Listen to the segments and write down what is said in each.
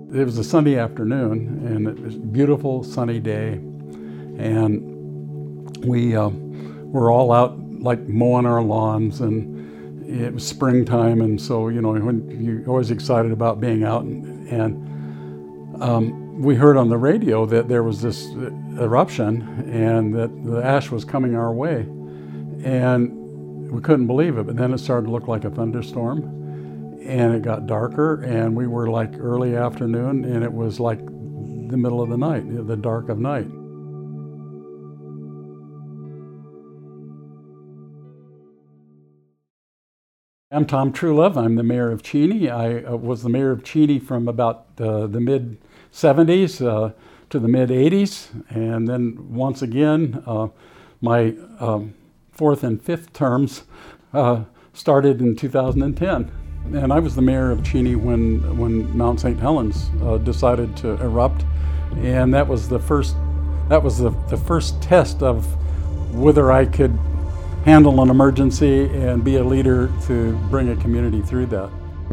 It was a Sunday afternoon, and it was a beautiful sunny day, and we were all out like mowing our lawns, and it was springtime, and so when you're always excited about being out, and we heard on the radio that there was this eruption and that the ash was coming our way, and we couldn't believe it. But then it started to look like a thunderstorm, and it got darker, and we were like early afternoon, and it was like the middle of the night, the dark of night. I'm Tom Truelove. I'm the mayor of Cheney. I was the mayor of Cheney from about the mid-'70s to the mid-'80s, and then once again, my fourth and fifth terms started in 2010. And I was the mayor of Cheney when Mount St. Helens decided to erupt, and that was the first test of whether I could handle an emergency and be a leader to bring a community through that.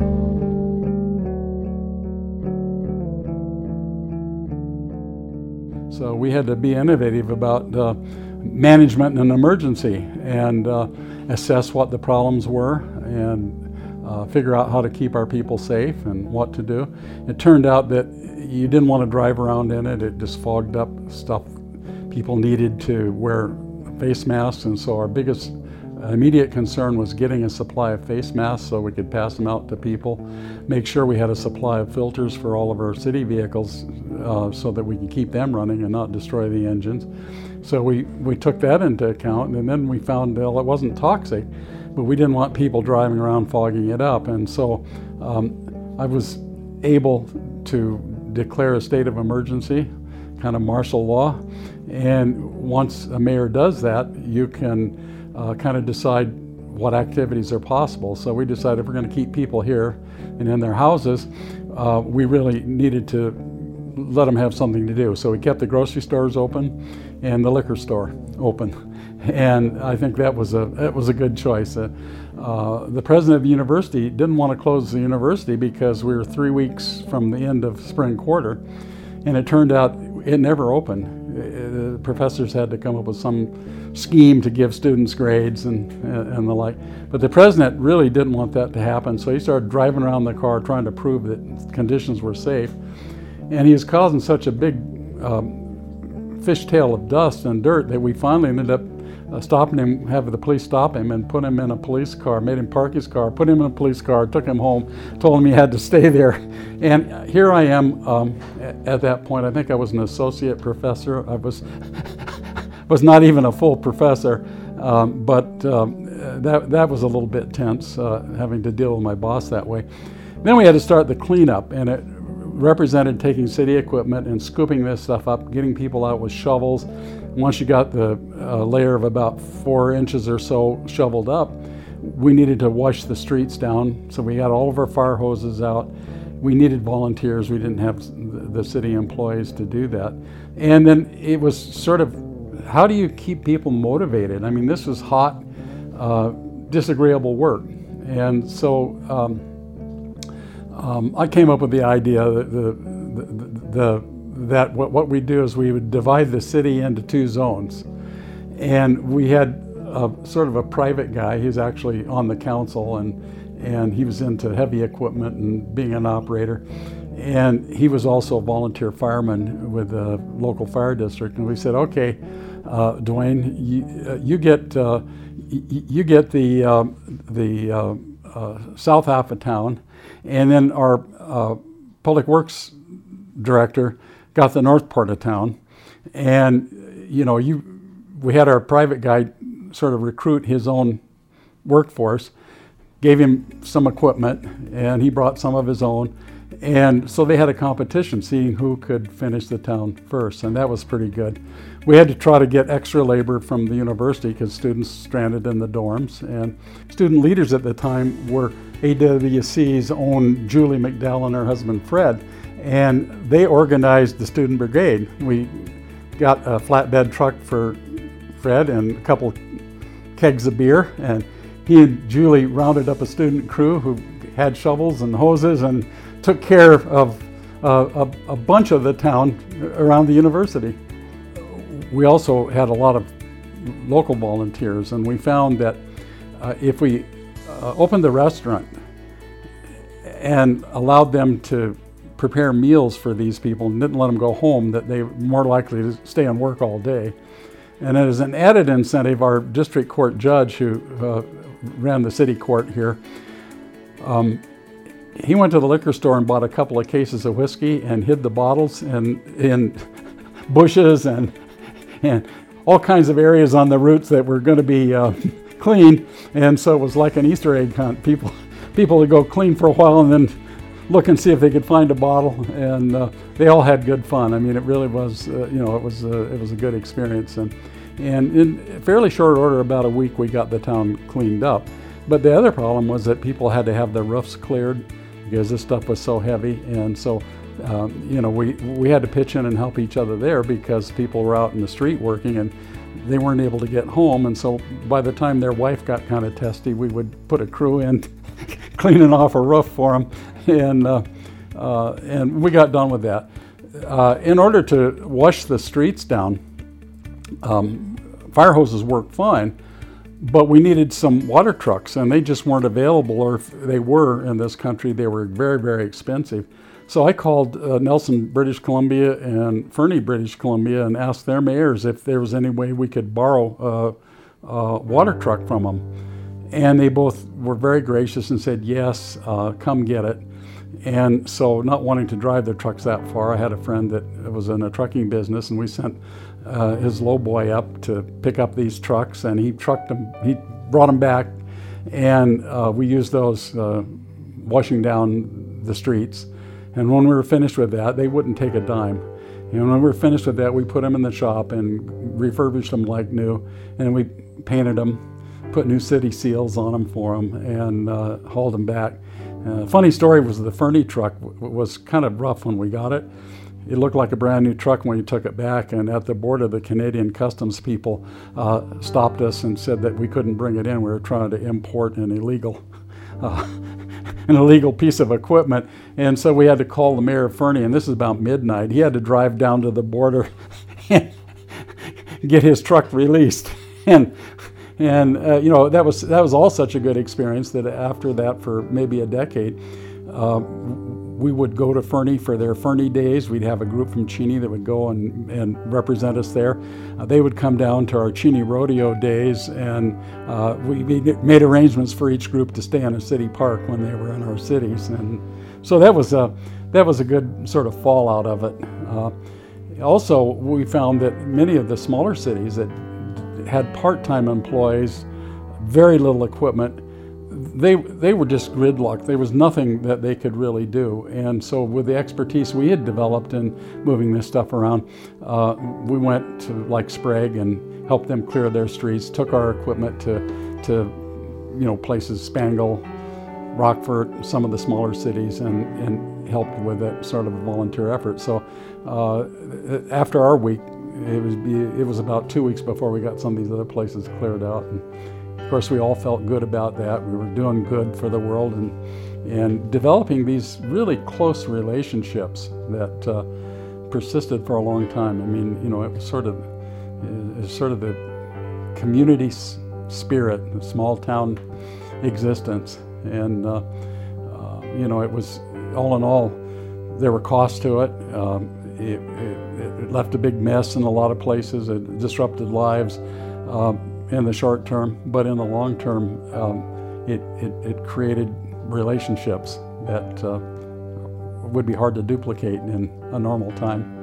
So we had to be innovative about management in an emergency and assess what the problems were and figure out how to keep our people safe and what to do. It turned out that you didn't want to drive around in it. It just fogged up stuff. People needed to wear face masks, and so our biggest immediate concern was getting a supply of face masks so we could pass them out to people, make sure we had a supply of filters for all of our city vehicles so that we could keep them running and not destroy the engines. So we took that into account, and then we found it wasn't toxic, but we didn't want people driving around fogging it up, and so I was able to declare a state of emergency, kind of martial law. And once a mayor does that, you can kind of decide what activities are possible. So we decided if we're going to keep people here and in their houses, we really needed to let them have something to do. So we kept the grocery stores open and the liquor store open. And I think that was a good choice. The president of the university didn't want to close the university because we were 3 weeks from the end of spring quarter, and it turned out it never opened. The professors had to come up with some scheme to give students grades and the like. But the president really didn't want that to happen, so he started driving around the car trying to prove that conditions were safe. And he was causing such a big fishtail of dust and dirt that we finally ended up stopping him, having the police stop him and put him in a police car, made him park his car, put him in a police car, took him home, told him he had to stay there. And here I am at that point. I think I was an associate professor. I was not even a full professor, but that was a little bit tense, having to deal with my boss that way. Then we had to start the cleanup, and it represented taking city equipment and scooping this stuff up, getting people out with shovels. Once you got the layer of about 4 inches or so shoveled up, we needed to wash the streets down. So we had all of our fire hoses out. We needed volunteers. We didn't have the city employees to do that. And then it was sort of, how do you keep people motivated? I mean, this was hot, disagreeable work. And so I came up with the idea that what we do is we would divide the city into 2 zones. And we had sort of a private guy. He's actually on the council, and he was into heavy equipment and being an operator. And he was also a volunteer fireman with the local fire district. And we said, okay, Dwayne, you get the south half of town, and then our public works director got the north part of town. And we had our private guy sort of recruit his own workforce, gave him some equipment, and he brought some of his own. And so they had a competition, seeing who could finish the town first, and that was pretty good. We had to try to get extra labor from the university because students stranded in the dorms, and student leaders at the time were AWC's own Julie McDowell and her husband Fred, and they organized the student brigade. We got a flatbed truck for Fred and a couple kegs of beer, and he and Julie rounded up a student crew who had shovels and hoses and took care of a bunch of the town around the university. We also had a lot of local volunteers, and we found that if we opened the restaurant and allowed them to prepare meals for these people and didn't let them go home, that they were more likely to stay and work all day. And as an added incentive, our district court judge, who ran the city court here, he went to the liquor store and bought a couple of cases of whiskey and hid the bottles in bushes and all kinds of areas on the routes that were going to be cleaned. And so it was like an Easter egg hunt. People would go clean for a while and then look and see if they could find a bottle, and they all had good fun. I mean, it really was, it was a good experience, and in fairly short order, about a week, we got the town cleaned up. But the other problem was that people had to have their roofs cleared because this stuff was so heavy, and so we had to pitch in and help each other there because people were out in the street working and they weren't able to get home, and so by the time their wife got kind of testy, we would put a crew in cleaning off a roof for them. And we got done with that. In order to wash the streets down, fire hoses worked fine, but we needed some water trucks, and they just weren't available, or if they were in this country, they were very, very expensive. So I called Nelson, British Columbia, and Fernie, British Columbia, and asked their mayors if there was any way we could borrow a water truck from them. And they both were very gracious and said, yes, come get it. And so, not wanting to drive their trucks that far, I had a friend that was in a trucking business, and we sent his lowboy up to pick up these trucks, and he trucked them, he brought them back, and we used those washing down the streets. And when we were finished with that, they wouldn't take a dime. And when we were finished with that, we put them in the shop and refurbished them like new, and we painted them, put new city seals on them for them, and hauled them back. Funny story was the Fernie truck was kind of rough when we got it. It looked like a brand new truck when we took it back, and at the border the Canadian Customs people stopped us and said that we couldn't bring it in. We were trying to import an illegal piece of equipment, and so we had to call the mayor of Fernie, and this is about midnight. He had to drive down to the border and get his truck released. And that was all such a good experience that after that, for maybe a decade, we would go to Fernie for their Fernie days. We'd have a group from Cheney that would go and represent us there. They would come down to our Cheney rodeo days, and we made arrangements for each group to stay in a city park when they were in our cities. And so that was a good sort of fallout of it. Also, we found that many of the smaller cities that had part-time employees, very little equipment, they were just gridlocked. There was nothing that they could really do. And so with the expertise we had developed in moving this stuff around, we went to like Sprague and helped them clear their streets, took our equipment to places, Spangle, Rockford, some of the smaller cities, and helped with that sort of a volunteer effort. So after our week, it was about 2 weeks before we got some of these other places cleared out. And of course, we all felt good about that. We were doing good for the world and developing these really close relationships that persisted for a long time. I mean, it was sort of the community spirit, the small town existence. And, it was, all in all, there were costs to it. It left a big mess in a lot of places. It disrupted lives in the short term, but in the long term, it created relationships that would be hard to duplicate in a normal time.